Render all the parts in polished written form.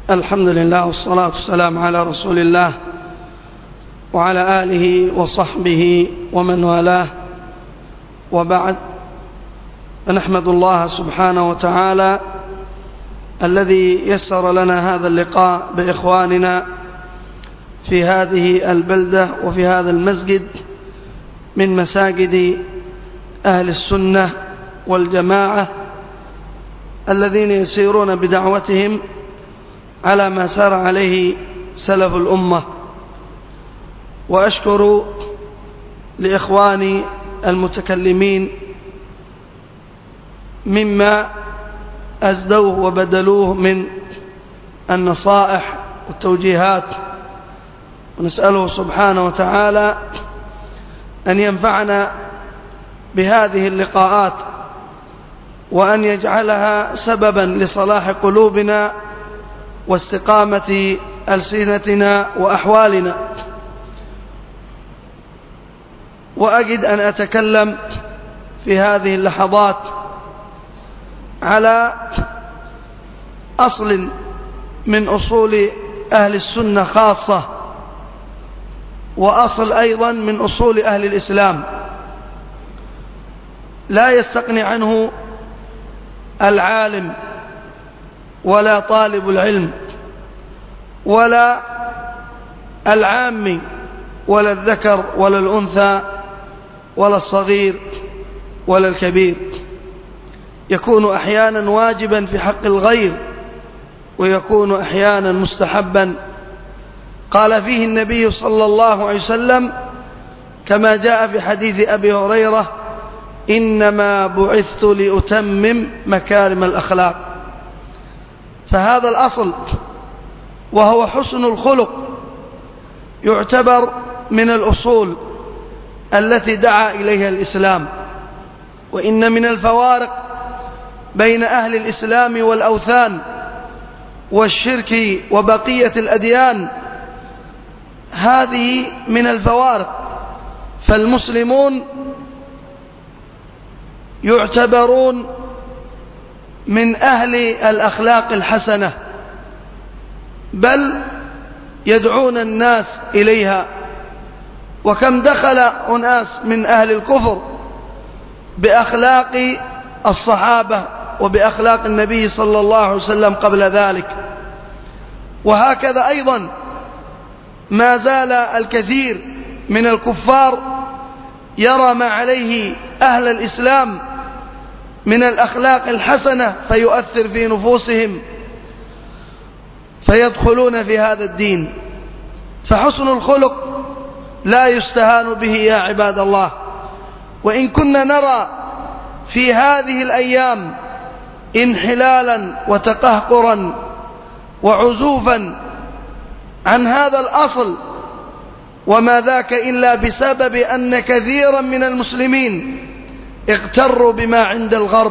الحمد لله والصلاة والسلام على رسول الله وعلى آله وصحبه ومن والاه، وبعد، فنحمد الله سبحانه وتعالى الذي يسر لنا هذا اللقاء بإخواننا في هذه البلدة وفي هذا المسجد من مساجد أهل السنة والجماعة الذين يسيرون بدعوتهم على ما سار عليه سلف الأمة. وأشكر لإخواني المتكلمين مما أزدوه وبدلوه من النصائح والتوجيهات، ونسأله سبحانه وتعالى أن ينفعنا بهذه اللقاءات وأن يجعلها سببا لصلاح قلوبنا واستقامة ألسنتنا وأحوالنا. وأجد أن أتكلم في هذه اللحظات على أصل من أصول أهل السنة خاصة، وأصل أيضا من أصول أهل الإسلام لا يستغني عنه العالم ولا طالب العلم ولا العامي ولا الذكر ولا الأنثى ولا الصغير ولا الكبير. يكون أحيانا واجبا في حق الغير، ويكون أحيانا مستحبا. قال فيه النبي صلى الله عليه وسلم كما جاء في حديث أبي هريرة: إنما بعثت لأتمم مكارم الأخلاق. فهذا الأصل وهو حسن الخلق يعتبر من الأصول التي دعا إليها الإسلام. وإن من الفوارق بين أهل الإسلام والأوثان والشرك وبقية الأديان هذه من الفوارق. فالمسلمون يعتبرون من أهل الأخلاق الحسنة، بل يدعون الناس إليها. وكم دخل أناس من أهل الكفر بأخلاق الصحابة وبأخلاق النبي صلى الله عليه وسلم قبل ذلك. وهكذا أيضا ما زال الكثير من الكفار يرى ما عليه أهل الإسلام من الأخلاق الحسنة فيؤثر في نفوسهم فيدخلون في هذا الدين. فحسن الخلق لا يستهان به يا عباد الله. وإن كنا نرى في هذه الأيام انحلالا وتقهقرا وعزوفا عن هذا الأصل، وما ذاك إلا بسبب أن كثيرا من المسلمين اغتروا بما عند الغرب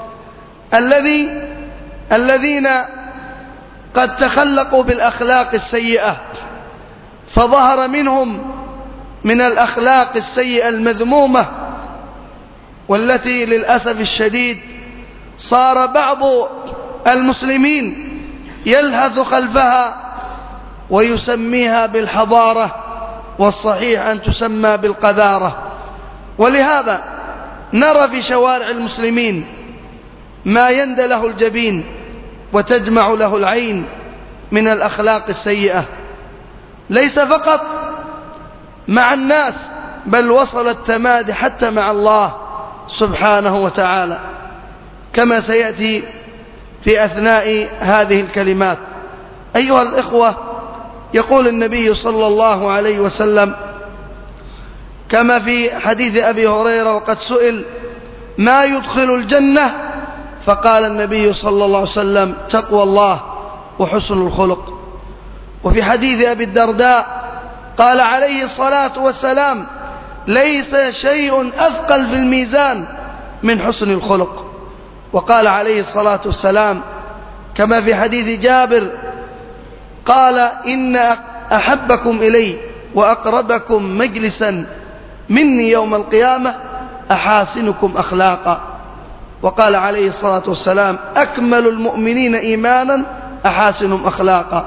الذين قد تخلقوا بالأخلاق السيئة. فظهر منهم من الأخلاق السيئة المذمومة، والتي للأسف الشديد صار بعض المسلمين يلهث خلفها ويسميها بالحضارة، والصحيح أن تسمى بالقذارة. ولهذا نرى في شوارع المسلمين ما يندى له الجبين وتدمع له العين من الأخلاق السيئة، ليس فقط مع الناس، بل وصل التمادي حتى مع الله سبحانه وتعالى، كما سيأتي في أثناء هذه الكلمات. أيها الإخوة، يقول النبي صلى الله عليه وسلم كما في حديث أبي هريرة وقد سئل: ما يدخل الجنة؟ فقال النبي صلى الله عليه وسلم: تقوى الله وحسن الخلق. وفي حديث أبي الدرداء قال عليه الصلاة والسلام: ليس شيء أثقل في الميزان من حسن الخلق. وقال عليه الصلاة والسلام كما في حديث جابر قال: إن أحبكم إلي وأقربكم مجلسا مني يوم القيامة أحاسنكم أخلاقا. وقال عليه الصلاة والسلام: أكمل المؤمنين إيمانا أحاسنهم أخلاقا.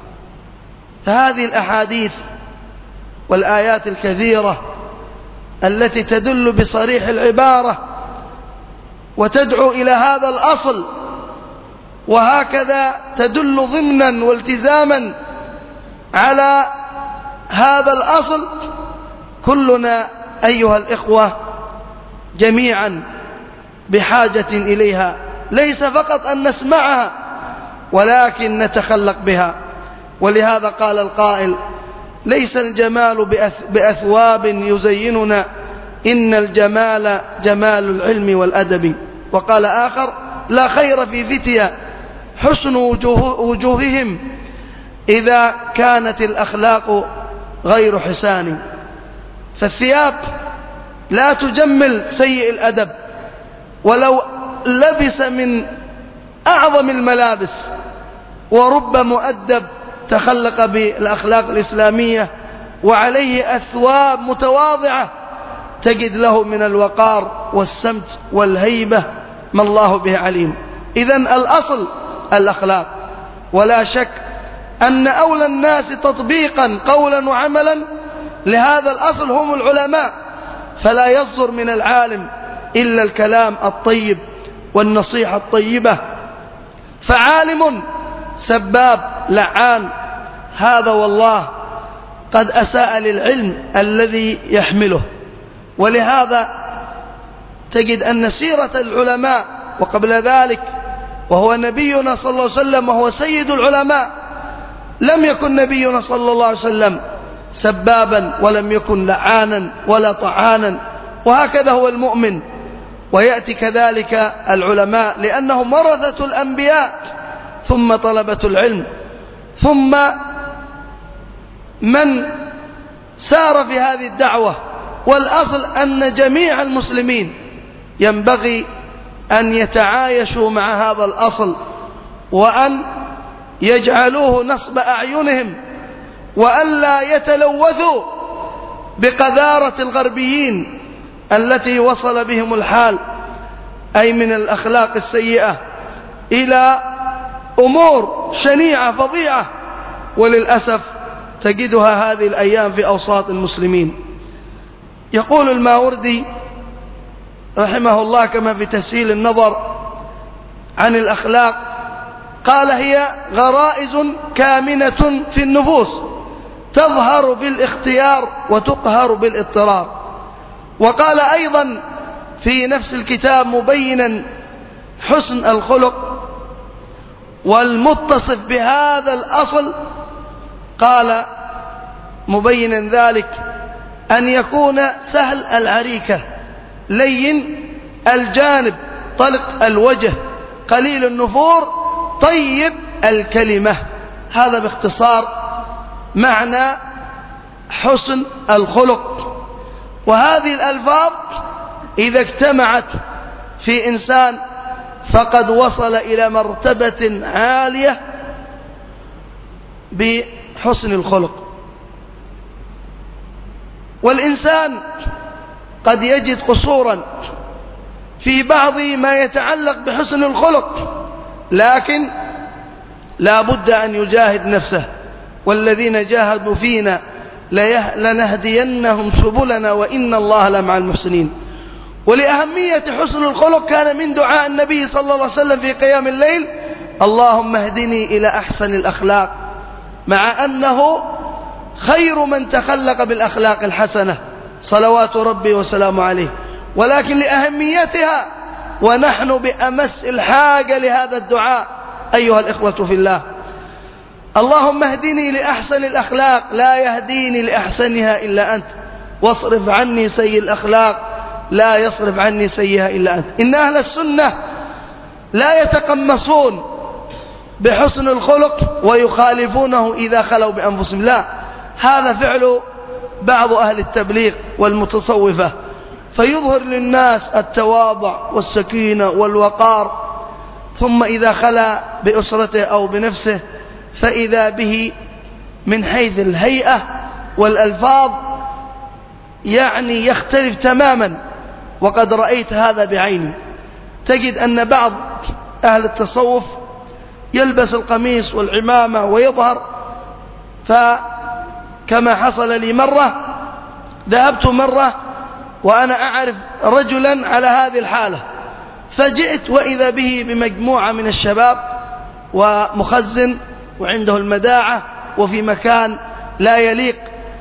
فهذه الأحاديث والآيات الكثيرة التي تدل بصريح العبارة وتدعو إلى هذا الأصل، وهكذا تدل ضمنا والتزاما على هذا الأصل، كلنا أيها الإخوة جميعا بحاجة إليها، ليس فقط أن نسمعها ولكن نتخلق بها. ولهذا قال القائل: ليس الجمال بأثواب يزيننا، إن الجمال جمال العلم والأدب. وقال آخر: لا خير في فتية حسن وجوههم إذا كانت الأخلاق غير حسان. فالثياب لا تجمل سيء الأدب، ولو لبس من أعظم الملابس، ورب مؤدب تخلق بالأخلاق الإسلامية وعليه أثواب متواضعة تجد له من الوقار والسمت والهيبة ما الله به عليم. إذن الأصل الأخلاق، ولا شك أن أولى الناس تطبيقا قولا وعملا لهذا الأصل هم العلماء، فلا يصدر من العالم إلا الكلام الطيب والنصيحة الطيبة. فعالم سباب لعان هذا والله قد أساء للعلم الذي يحمله. ولهذا تجد أن سيرة العلماء وقبل ذلك وهو نبينا صلى الله عليه وسلم وهو سيد العلماء، لم يكن نبينا صلى الله عليه وسلم سبابا، ولم يكن لعانا ولا طعانا، وهكذا هو المؤمن. ويأتي كذلك العلماء لأنهم ورثة الأنبياء، ثم طلبة العلم، ثم من سار في هذه الدعوة. والأصل أن جميع المسلمين ينبغي أن يتعايشوا مع هذا الأصل، وأن يجعلوه نصب أعينهم، وأن لا يتلوثوا بقذارة الغربيين التي وصل بهم الحال، أي من الأخلاق السيئة إلى أمور شنيعة فظيعة، وللأسف تجدها هذه الأيام في أوساط المسلمين. يقول الماوردي رحمه الله كما في تسهيل النظر عن الأخلاق، قال: هي غرائز كامنة في النفوس تظهر بالاختيار وتقهر بالاضطرار. وقال أيضا في نفس الكتاب مبينا حسن الخلق والمتصف بهذا الأصل، قال مبينا ذلك: أن يكون سهل العريكة، لين الجانب، طلق الوجه، قليل النفور، طيب الكلمة. هذا باختصار معنى حسن الخلق. وهذه الألفاظ إذا اجتمعت في إنسان فقد وصل إلى مرتبة عالية بحسن الخلق. والإنسان قد يجد قصورا في بعض ما يتعلق بحسن الخلق، لكن لا بد أن يجاهد نفسه، والذين جاهدوا فينا لنهدينهم سبلنا وإن الله لمع المحسنين. ولأهمية حسن الخلق كان من دعاء النبي صلى الله عليه وسلم في قيام الليل: اللهم اهدني إلى أحسن الأخلاق، مع أنه خير من تخلق بالأخلاق الحسنة صلوات ربي وسلامه عليه، ولكن لأهميتها ونحن بأمس الحاجة لهذا الدعاء أيها الإخوة في الله. اللهم اهدني لأحسن الأخلاق، لا يهديني لأحسنها إلا أنت، واصرف عني سيء الأخلاق، لا يصرف عني سيئها إلا أنت. إن أهل السنة لا يتقمصون بحسن الخلق ويخالفونه إذا خلوا بأنفسهم، لا، هذا فعل بعض أهل التبليغ والمتصوفة، فيظهر للناس التواضع والسكينة والوقار، ثم إذا خلا بأسرته أو بنفسه فإذا به من حيث الهيئة والألفاظ يعني يختلف تماما. وقد رأيت هذا بعيني. تجد أن بعض أهل التصوف يلبس القميص والعمامة ويظهر. فكما حصل لي مرة، ذهبت مرة وأنا أعرف رجلا على هذه الحالة، فجئت وإذا به بمجموعة من الشباب ومخزن وعنده المداعة وفي مكان لا يليق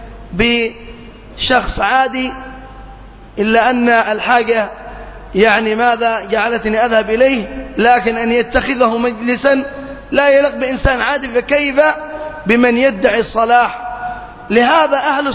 بشخص عادي، إلا أن الحاجة يعني ماذا جعلتني أذهب إليه، لكن أن يتخذه مجلسا لا يليق بإنسان عادي، فكيف بمن يدعي الصلاح؟ لهذا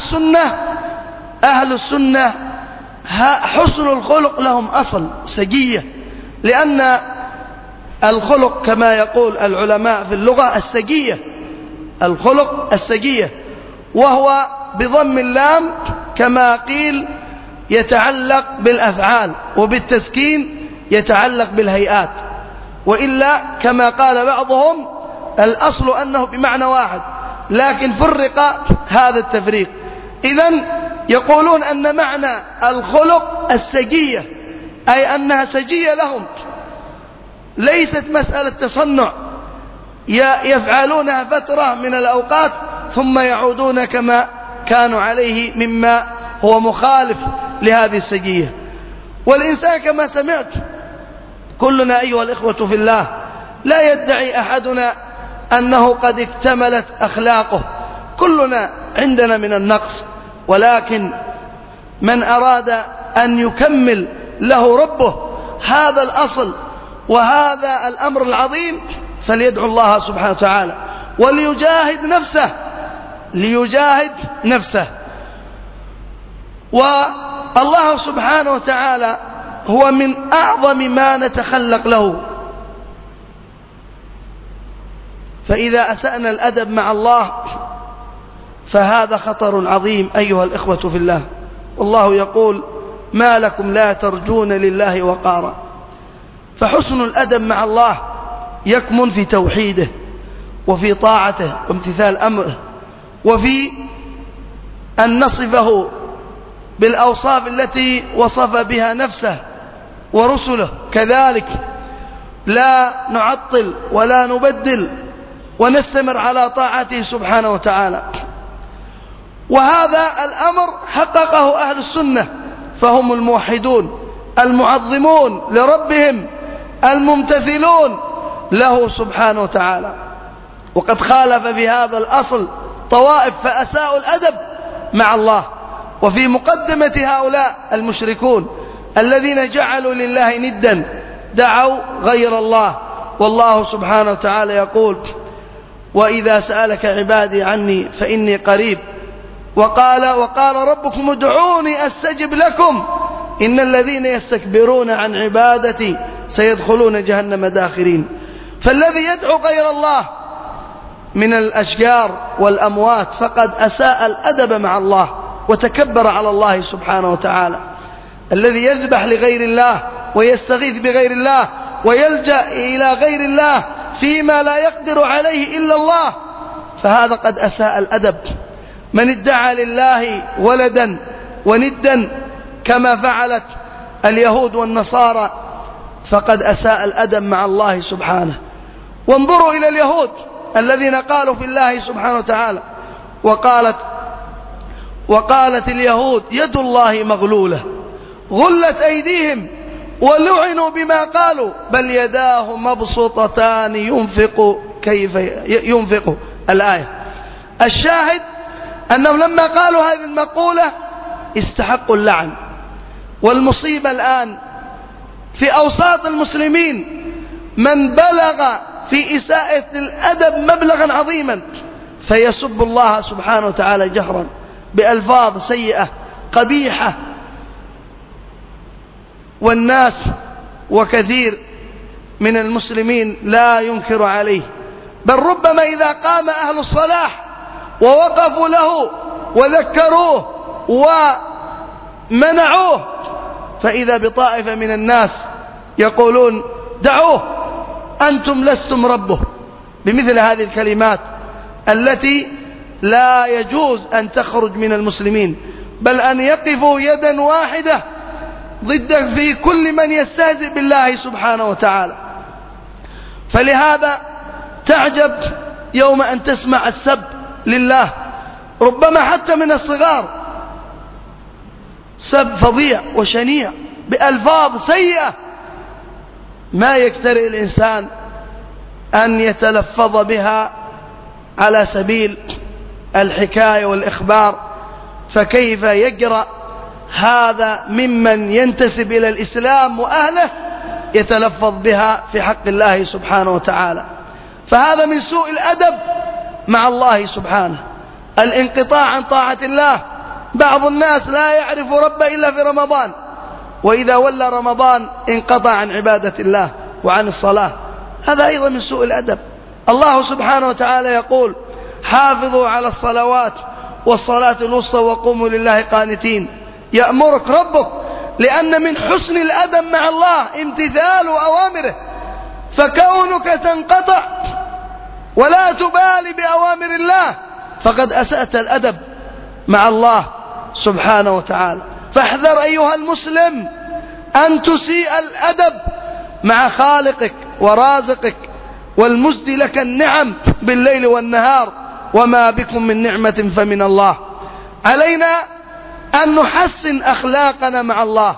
أهل السنة حسن الخلق لهم أصل سجية، لأن الخلق كما يقول العلماء في اللغة السجية، الخلق السجية، وهو بضم اللام كما قيل يتعلق بالأفعال، وبالتسكين يتعلق بالهيئات، وإلا كما قال بعضهم الأصل أنه بمعنى واحد، لكن فرق هذا التفريق. إذن يقولون أن معنى الخلق السجية، أي أنها سجية لهم، ليست مسألة تصنع يفعلونها فترة من الأوقات ثم يعودون كما كانوا عليه مما هو مخالف لهذه السجية. والإنسان كما سمعت كلنا أيها الإخوة في الله لا يدعي أحدنا أنه قد اكتملت أخلاقه، كلنا عندنا من النقص، ولكن من أراد أن يكمل له ربه هذا الأصل وهذا الأمر العظيم فليدعو الله سبحانه وتعالى ليجاهد نفسه. والله سبحانه وتعالى هو من أعظم ما نتخلق له، فإذا أسأنا الأدب مع الله فهذا خطر عظيم أيها الإخوة في الله. والله يقول ما لكم لا ترجون لله وقارا. فحسن الأدب مع الله يكمن في توحيده وفي طاعته وامتثال أمره، وفي أن نصفه بالأوصاف التي وصف بها نفسه ورسله كذلك، لا نعطل ولا نبدل ونستمر على طاعته سبحانه وتعالى. وهذا الأمر حققه أهل السنة، فهم الموحدون المعظمون لربهم الممتثلون له سبحانه وتعالى. وقد خالف في هذا الأصل طوائف فأساءوا الأدب مع الله، وفي مقدمة هؤلاء المشركون الذين جعلوا لله ندا دعوا غير الله. والله سبحانه وتعالى يقول وإذا سألك عبادي عني فإني قريب، وقال ربكم ادعوني أستجب لكم إن الذين يستكبرون عن عبادتي سيدخلون جهنم داخرين. فالذي يدعو غير الله من الأشجار والأموات فقد أساء الأدب مع الله وتكبر على الله سبحانه وتعالى. الذي يذبح لغير الله ويستغيث بغير الله ويلجأ إلى غير الله فيما لا يقدر عليه إلا الله فهذا قد أساء الأدب. من ادعى لله ولدا وندا كما فعلت اليهود والنصارى فقد أساء الأدب مع الله سبحانه. وانظروا إلى اليهود الذين قالوا في الله سبحانه وتعالى وقالت اليهود يد الله مغلولة غلت أيديهم ولعنوا بما قالوا بل يداه مبسوطتان ينفق كيف ينفق الآية. الشاهد أنهم لما قالوا هذه المقولة استحقوا اللعن. والمصيبة الآن في أوساط المسلمين من بلغ في إساءة الأدب مبلغا عظيما فيسب الله سبحانه وتعالى جهرا بألفاظ سيئة قبيحة، والناس وكثير من المسلمين لا ينكر عليه، بل ربما إذا قام أهل الصلاح ووقفوا له وذكروه ومنعوه فإذا بطائفة من الناس يقولون دعوه أنتم لستم ربه، بمثل هذه الكلمات التي لا يجوز أن تخرج من المسلمين، بل أن يقفوا يدا واحدة ضد في كل من يستهزئ بالله سبحانه وتعالى. فلهذا تعجب يوم أن تسمع السب لله، ربما حتى من الصغار، سب فظيع وشنيع بألفاظ سيئة ما يكترئ الإنسان أن يتلفظ بها على سبيل الحكاية والإخبار، فكيف يجرأ هذا ممن ينتسب إلى الإسلام وأهله يتلفظ بها في حق الله سبحانه وتعالى؟ فهذا من سوء الأدب مع الله سبحانه، الانقطاع عن طاعة الله. بعض الناس لا يعرف ربه إلا في رمضان، وإذا ولى رمضان انقطع عن عبادة الله وعن الصلاة، هذا أيضا من سوء الأدب. الله سبحانه وتعالى يقول: حافظوا على الصلوات والصلاة الوسطى وقوموا لله قانتين. يأمرك ربك، لأن من حسن الأدب مع الله امتثال أوامره، فكونك تنقطع ولا تبالي بأوامر الله فقد أسأت الأدب مع الله سبحانه وتعالى. فاحذر أيها المسلم أن تسيء الأدب مع خالقك ورازقك والمزدي لك النعم بالليل والنهار، وما بكم من نعمة فمن الله. علينا أن نحسن أخلاقنا مع الله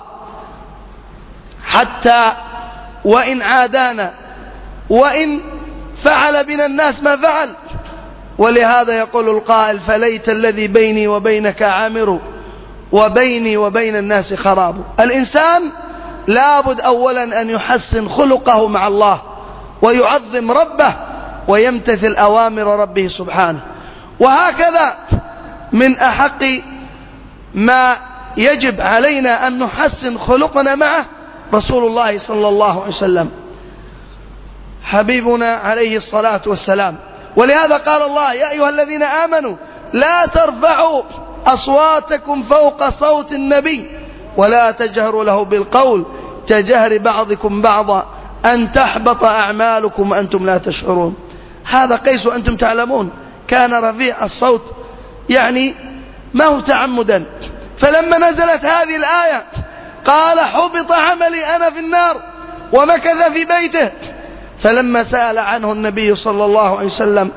حتى وإن عادانا، وإن فعل بنا الناس ما فعل. ولهذا يقول القائل: فليت الذي بيني وبينك عامر وبيني وبين الناس خراب. الإنسان لابد أولا أن يحسن خلقه مع الله ويعظم ربه ويمتثل أوامر ربه سبحانه. وهكذا من أحق ما يجب علينا أن نحسن خلقنا معه رسول الله صلى الله عليه وسلم، حبيبنا عليه الصلاة والسلام. ولهذا قال الله: يا أيها الذين آمنوا لا ترفعوا أصواتكم فوق صوت النبي ولا تجهروا له بالقول كجهر بعضكم بعضا أن تحبط أعمالكم وأنتم لا تشعرون. هذا قيس وأنتم تعلمون كان رفيع الصوت، يعني ما هو تعمدا. فلما نزلت هذه الآية قال: حبط عملي أنا في النار، ومكث في بيته. فلما سأل عنه النبي صلى الله عليه وسلم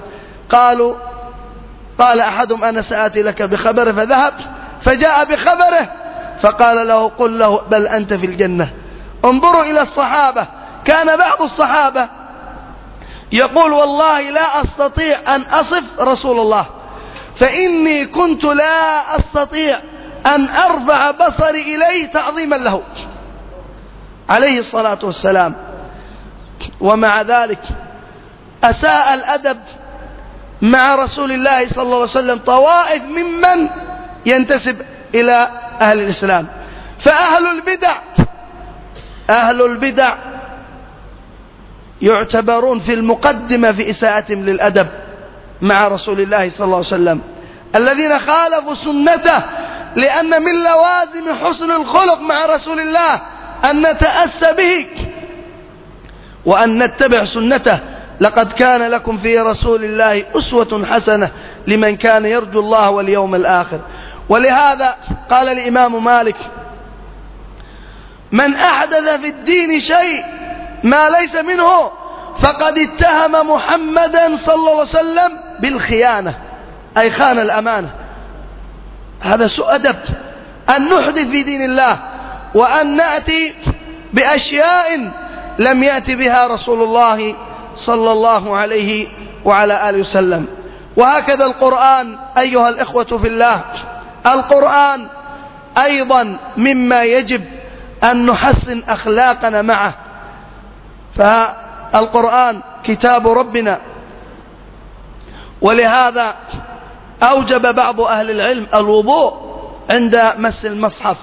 قال أحدهم: أنا سآتي لك بخبره، فذهب فجاء بخبره فقال له: قل له بل أنت في الجنة. انظروا إلى الصحابة، كان بعض الصحابة يقول: والله لا أستطيع أن أصف رسول الله، فإني كنت لا أستطيع أن أرفع بصري إليه تعظيما له عليه الصلاة والسلام. ومع ذلك أساء الأدب مع رسول الله صلى الله عليه وسلم طوائف ممن ينتسب إلى أهل الإسلام. أهل البدع يعتبرون في المقدمة في إساءتهم للأدب مع رسول الله صلى الله عليه وسلم، الذين خالفوا سنته، لأن من لوازم حسن الخلق مع رسول الله أن نتأسى به وأن نتبع سنته. لقد كان لكم في رسول الله أسوة حسنة لمن كان يرجو الله واليوم الآخر. ولهذا قال الإمام مالك: من أحدث في الدين شيء ما ليس منه فقد اتهم محمدا صلى الله عليه وسلم بالخيانة، أي خان الأمانة. هذا سوء أدب أن نحدث في دين الله وأن نأتي بأشياء لم يأتي بها رسول الله صلى الله عليه وعلى آله وسلم. وهكذا القرآن أيها الإخوة في الله، القرآن أيضا مما يجب أن نحسن أخلاقنا معه. فالقرآن كتاب ربنا، ولهذا أوجب بعض أهل العلم الوضوء عند مس المصحف،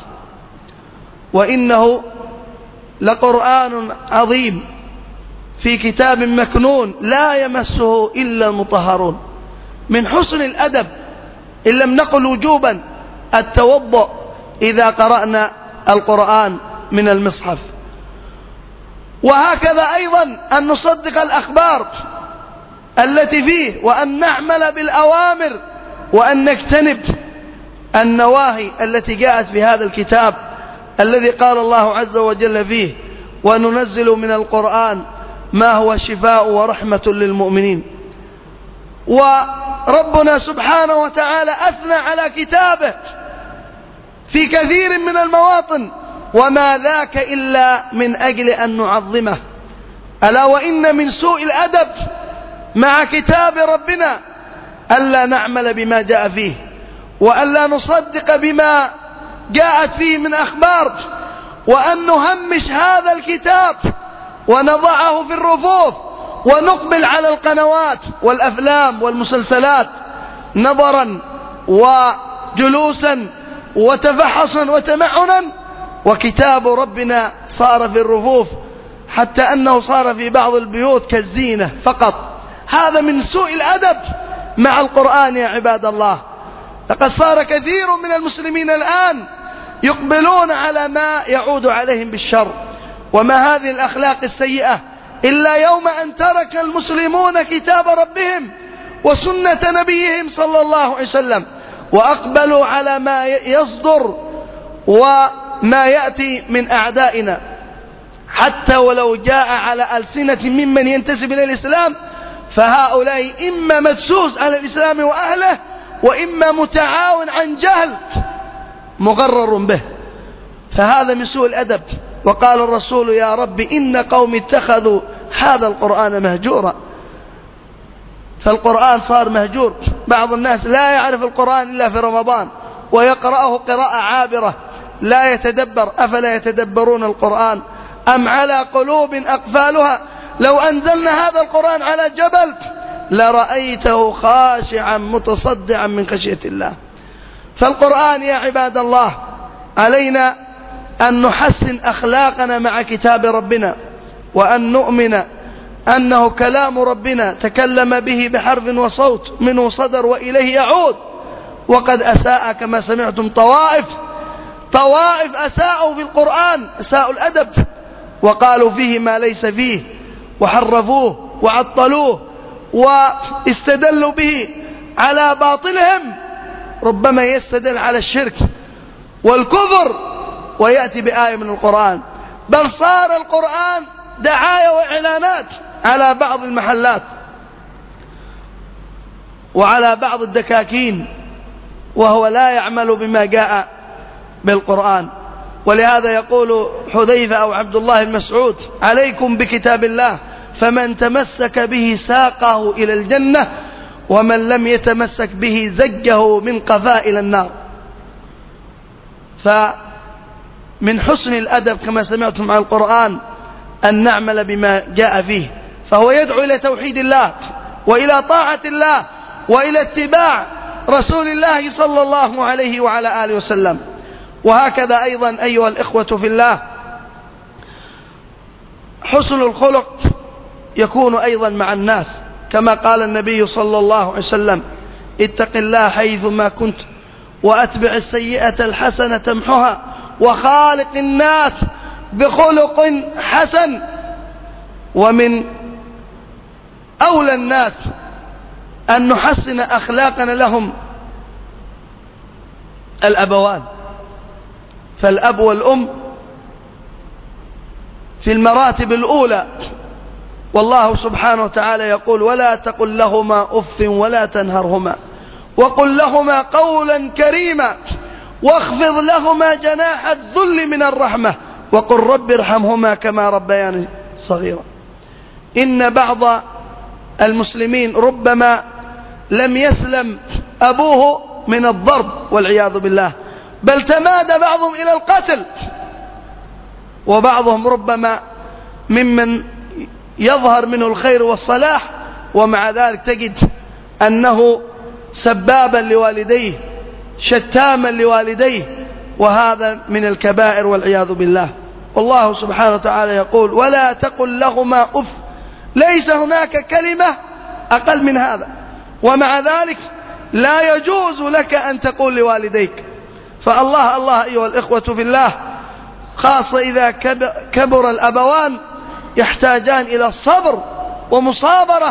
وإنه لقرآن عظيم في كتاب مكنون لا يمسه إلا المطهرون. من حسن الأدب إن لم نقل وجوبا التوضؤ إذا قرأنا القرآن من المصحف. وهكذا أيضا أن نصدق الأخبار التي فيه، وأن نعمل بالأوامر، وأن نجتنب النواهي التي جاءت في هذا الكتاب الذي قال الله عز وجل فيه: وننزل من القرآن ما هو شفاء ورحمة للمؤمنين. وربنا سبحانه وتعالى أثنى على كتابه في كثير من المواطن، وما ذاك إلا من أجل أن نعظمه. ألا وإن من سوء الأدب مع كتاب ربنا ألا نعمل بما جاء فيه، وألا نصدق بما جاءت فيه من أخبار، وأن نهمش هذا الكتاب ونضعه في الرفوف ونقبل على القنوات والأفلام والمسلسلات نظرا وجلوسا وتفحصا وتمعنا، وكتاب ربنا صار في الرفوف، حتى أنه صار في بعض البيوت كالزينة فقط. هذا من سوء الأدب مع القرآن يا عباد الله. لقد صار كثير من المسلمين الآن يقبلون على ما يعود عليهم بالشر. وما هذه الأخلاق السيئة إلا يوم أن ترك المسلمون كتاب ربهم وسنة نبيهم صلى الله عليه وسلم، وأقبلوا على ما يصدر وما يأتي من أعدائنا، حتى ولو جاء على ألسنة ممن ينتسب إلى الإسلام، فهؤلاء إما مدسوس على الإسلام وأهله، وإما متعاون عن جهل مغرر به. فهذا من سوء الأدب. وقال الرسول: يا رب إن قوم اتخذوا هذا القرآن مهجورا. فالقرآن صار مهجور. بعض الناس لا يعرف القرآن إلا في رمضان، ويقرأه قراءة عابرة لا يتدبر. أفلا يتدبرون القرآن أم على قلوب أقفالها؟ لو أنزلنا هذا القرآن على جبل لرأيته خاشعا متصدعا من خشية الله. فالقرآن يا عباد الله علينا أن نحسن أخلاقنا مع كتاب ربنا، وأن نؤمن أنه كلام ربنا تكلم به بحرف وصوت، منه صدر وإليه يعود. وقد أساء كما سمعتم طوائف أساءوا في القرآن، أساءوا الأدب، وقالوا فيه ما ليس فيه، وحرفوه وعطلوه واستدلوا به على باطلهم. ربما يستدل على الشرك والكفر ويأتي بآية من القرآن، بل صار القرآن دعاية وإعلانات على بعض المحلات وعلى بعض الدكاكين، وهو لا يعمل بما جاء بالقرآن. ولهذا يقول حذيفة أو عبد الله بن مسعود: عليكم بكتاب الله، فمن تمسك به ساقه إلى الجنة، ومن لم يتمسك به زجه من قفاء إلى النار. فمن حسن الأدب كما سمعتم مع القرآن أن نعمل بما جاء فيه، فهو يدعو إلى توحيد الله وإلى طاعة الله وإلى اتباع رسول الله صلى الله عليه وعلى آله وسلم. وهكذا أيضا أيها الإخوة في الله، حسن الخلق يكون أيضا مع الناس، كما قال النبي صلى الله عليه وسلم: اتق الله حيثما كنت، وأتبع السيئة الحسنة تمحها، وخالق الناس بخلق حسن. ومن أولى الناس أن نحسن أخلاقنا لهم الأبوان، فالأب والأم في المراتب الأولى. والله سبحانه وتعالى يقول: ولا تقل لهما أف ولا تنهرهما، وقل لهما قولا كريما، واخفض لهما جناح الذل من الرحمة، وقل رب ارحمهما كما ربياني صغيرا. إن بعض المسلمين ربما لم يسلم أبوه من الضرب والعياذ بالله، بل تمادى بعضهم إلى القتل، وبعضهم ربما ممن يظهر منه الخير والصلاح، ومع ذلك تجد أنه سبابا لوالديه، شتاما لوالديه، وهذا من الكبائر والعياذ بالله. والله سبحانه وتعالى يقول: ولا تقل لهما أف. ليس هناك كلمة أقل من هذا، ومع ذلك لا يجوز لك أن تقول لوالديك. فالله الله أيها الإخوة في الله، خاصة إذا كبر الأبوان، يحتاجان إلى الصبر ومصابرة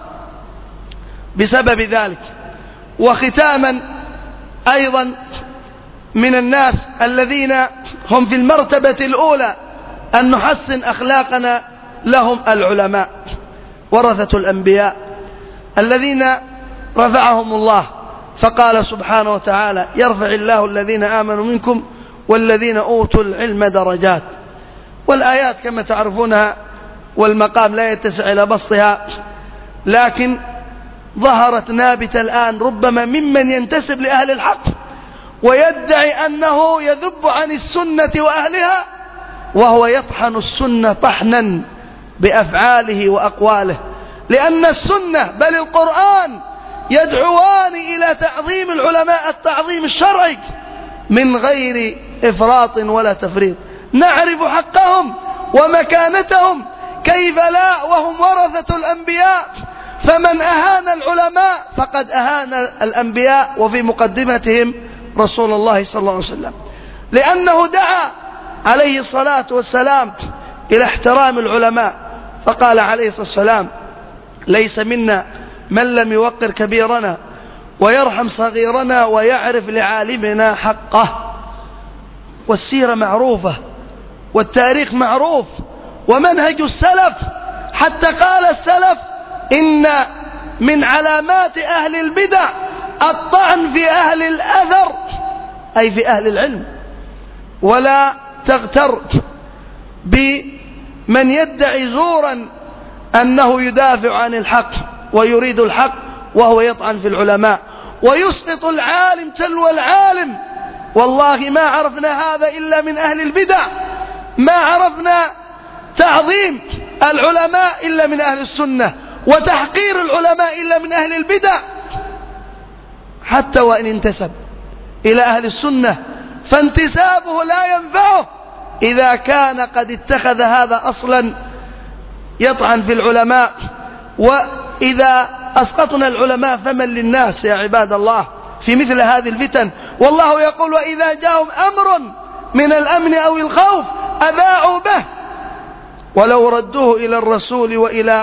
بسبب ذلك. وختاما أيضا من الناس الذين هم في المرتبة الأولى أن نحسن أخلاقنا لهم العلماء ورثة الأنبياء الذين رفعهم الله، فقال سبحانه وتعالى: يرفع الله الذين آمنوا منكم والذين أوتوا العلم درجات. والآيات كما تعرفونها والمقام لا يتسع إلى بسطها، لكن ظهرت نابتة الآن ربما ممن ينتسب لأهل الحق ويدعي أنه يذب عن السنة وأهلها، وهو يطحن السنة طحنا بأفعاله وأقواله، لأن السنة بل القرآن يدعوان إلى تعظيم العلماء التعظيم الشرعي من غير إفراط ولا تفريط. نعرف حقهم ومكانتهم، كيف لا وهم ورثة الأنبياء، فمن أهان العلماء فقد أهان الأنبياء، وفي مقدمتهم رسول الله صلى الله عليه وسلم، لأنه دعا عليه الصلاة والسلام إلى احترام العلماء، فقال عليه الصلاة والسلام: ليس منا من لم يوقر كبيرنا ويرحم صغيرنا ويعرف لعالمنا حقه. والسيرة معروفة والتاريخ معروف ومنهج السلف، حتى قال السلف: إن من علامات أهل البدع الطعن في أهل الأثر، أي في أهل العلم. ولا تغتر بمن يدعي زورا أنه يدافع عن الحق ويريد الحق وهو يطعن في العلماء ويسقط العالم تلو العالم. والله ما عرفنا هذا إلا من أهل البدع، ما عرفنا تعظيم العلماء إلا من أهل السنة، وتحقير العلماء إلا من أهل البدع. حتى وإن انتسب إلى أهل السنة فانتسابه لا ينفعه إذا كان قد اتخذ هذا أصلا يطعن في العلماء. وإذا أسقطنا العلماء فمن للناس يا عباد الله في مثل هذه الفتن؟ والله يقول: وإذا جاءهم أمر من الأمن أو الخوف أذاعوا به ولو ردوه إلى الرسول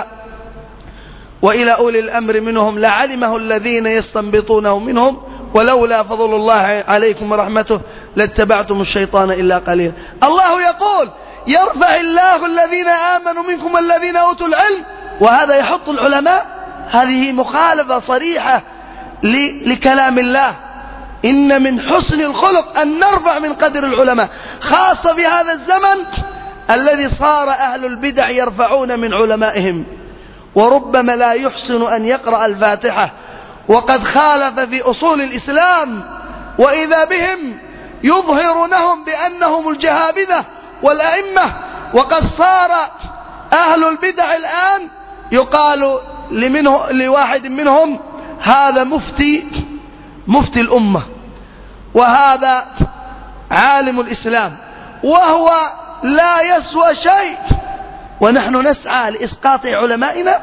وإلى أولي الأمر منهم لعلمه الذين يستنبطونه منهم ولولا فضل الله عليكم ورحمته لاتبعتم الشيطان إلا قليلا. الله يقول: يرفع الله الذين آمنوا منكم والذين أوتوا العلم، وهذا يحط العلماء. هذه مخالفة صريحة لكلام الله. إن من حسن الخلق أن نرفع من قدر العلماء، خاصة في هذا الزمن الذي صار أهل البدع يرفعون من علمائهم، وربما لا يحسن أن يقرأ الفاتحة وقد خالف في أصول الإسلام، وإذا بهم يظهرونهم بأنهم الجهابذة والأئمة. وقد صار أهل البدع الآن يقال لواحد منهم: هذا مفتي الأمة، وهذا عالم الإسلام، وهو لا يسوى شيء. ونحن نسعى لإسقاط علمائنا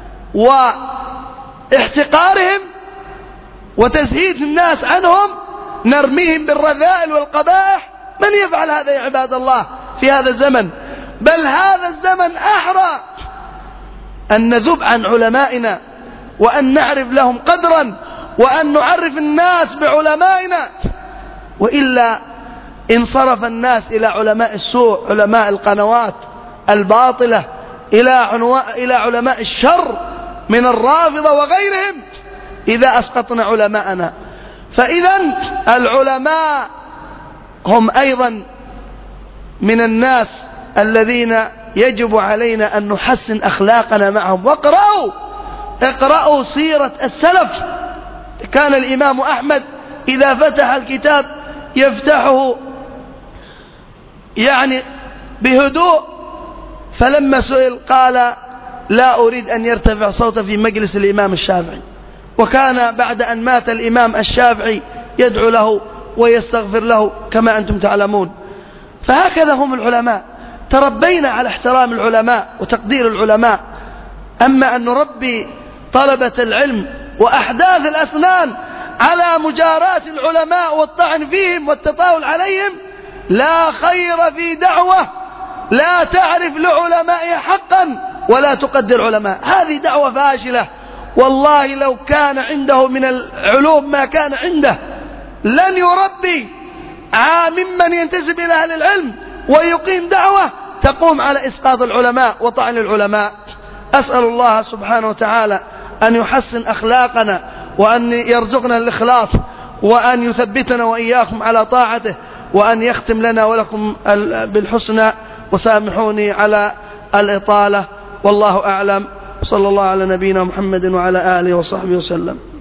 واحتقارهم وتزهيد الناس عنهم، نرميهم بالرذائل والقبائح. من يفعل هذا يا عباد الله في هذا الزمن؟ بل هذا الزمن أحرى أن نذب عن علمائنا وأن نعرف لهم قدرا وأن نعرف الناس بعلمائنا، وإلا انصرف الناس إلى علماء السوء، علماء القنوات الباطلة، إلى علماء الشر من الرافضة وغيرهم إذا أسقطنا علماءنا. فإذا العلماء هم أيضا من الناس الذين يجب علينا أن نحسن أخلاقنا معهم. اقرأوا سيرة السلف. كان الإمام أحمد إذا فتح الكتاب يفتحه يعني بهدوء، فلما سئل قال: لا أريد أن يرتفع صوته في مجلس الإمام الشافعي. وكان بعد أن مات الإمام الشافعي يدعو له ويستغفر له كما أنتم تعلمون. فهكذا هم العلماء، تربينا على احترام العلماء وتقدير العلماء. أما أن نربي طلبة العلم وأحداث الأسنان على مجاراة العلماء والطعن فيهم والتطاول عليهم، لا خير في دعوة لا تعرف لعلمائها حقا ولا تقدر علماء. هذه دعوة فاشلة. والله لو كان عنده من العلوم ما كان عنده لن يربي ممن ينتسب إلى أهل العلم ويقيم دعوة تقوم على إسقاط العلماء وطعن العلماء. أسأل الله سبحانه وتعالى أن يحسن أخلاقنا، وأن يرزقنا الإخلاص، وأن يثبتنا وإياكم على طاعته، وأن يختم لنا ولكم بالحسنى. وسامحوني على الإطالة، والله أعلم. صلى الله على نبينا محمد وعلى آله وصحبه وسلم.